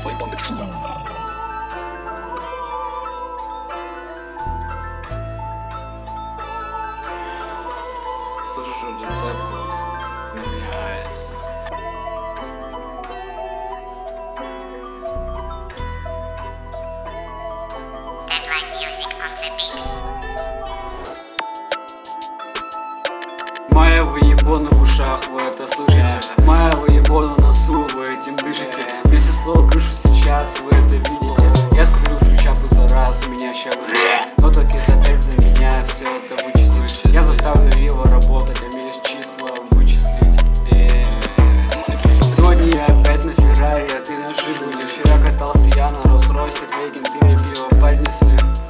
Слышу рецепку на АЭС. Deadline music on the beat. Моя выебона в ушах, вы это слышите? Моя выебона на носу, вы этим дышите. Вместе слово крышу сейчас, вы это видите. Я скупил 3 чапы за раз, меня ща вылезет. Но только это опять за меня, все это вычислить. Я заставлю его работать, а мне числа вычислить. Сегодня я опять на Феррари, а ты на Жигуле. Вчера катался я на Роллс-Ройсе, твои кенты мне пиво поднесли.